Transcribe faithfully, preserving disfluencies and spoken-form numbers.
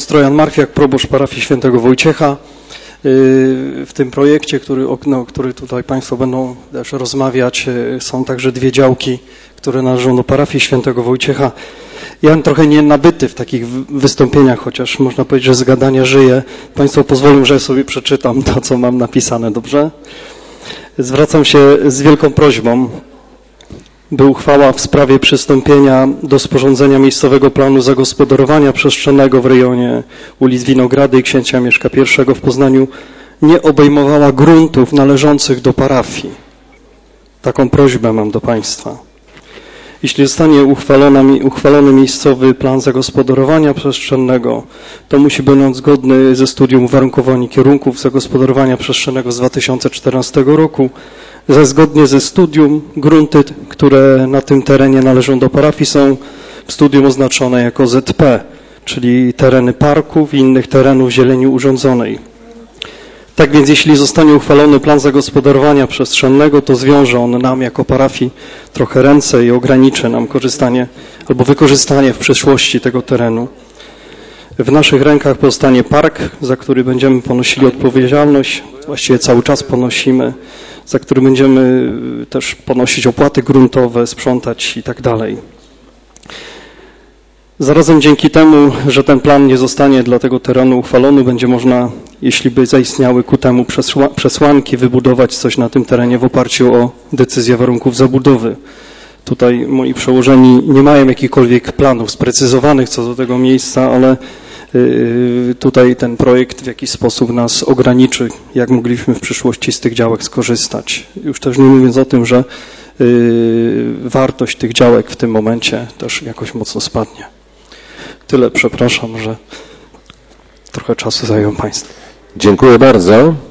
Ostrojan Marfiak, proboszcz parafii świętego Wojciecha. W tym projekcie, który, no, który tutaj Państwo będą też rozmawiać, są także dwie działki, które należą do parafii świętego Wojciecha. Ja mam trochę nie nabyty w takich wystąpieniach, chociaż można powiedzieć, że z gadania żyję. Państwo pozwolą, że ja sobie przeczytam to, co mam napisane, dobrze? Zwracam się z wielką prośbą, by uchwała w sprawie przystąpienia do sporządzenia miejscowego planu zagospodarowania przestrzennego w rejonie ulic Winogrady i Księcia Mieszka I w Poznaniu nie obejmowała gruntów należących do parafii. Taką prośbę mam do Państwa. Jeśli zostanie uchwalony miejscowy plan zagospodarowania przestrzennego, to musi być zgodny ze studium uwarunkowań i kierunków zagospodarowania przestrzennego z dwa tysiące czternastego roku, że zgodnie ze studium grunty, które na tym terenie należą do parafii, są w studium oznaczone jako Z P, czyli tereny parków i innych terenów zieleni urządzonej. Tak więc jeśli zostanie uchwalony plan zagospodarowania przestrzennego, to zwiąże on nam jako parafii trochę ręce i ograniczy nam korzystanie albo wykorzystanie w przyszłości tego terenu. W naszych rękach pozostanie park, za który będziemy ponosili odpowiedzialność, właściwie cały czas ponosimy, za który będziemy też ponosić opłaty gruntowe, sprzątać i tak dalej. Zarazem dzięki temu, że ten plan nie zostanie dla tego terenu uchwalony, będzie można, jeśli by zaistniały ku temu przesłanki, wybudować coś na tym terenie w oparciu o decyzję warunków zabudowy. Tutaj moi przełożeni nie mają jakichkolwiek planów sprecyzowanych co do tego miejsca, ale tutaj ten projekt w jakiś sposób nas ograniczy, jak mogliśmy w przyszłości z tych działek skorzystać. Już też nie mówiąc o tym, że wartość tych działek w tym momencie też jakoś mocno spadnie. Tyle, przepraszam, że trochę czasu zająłem Państwu. Dziękuję bardzo.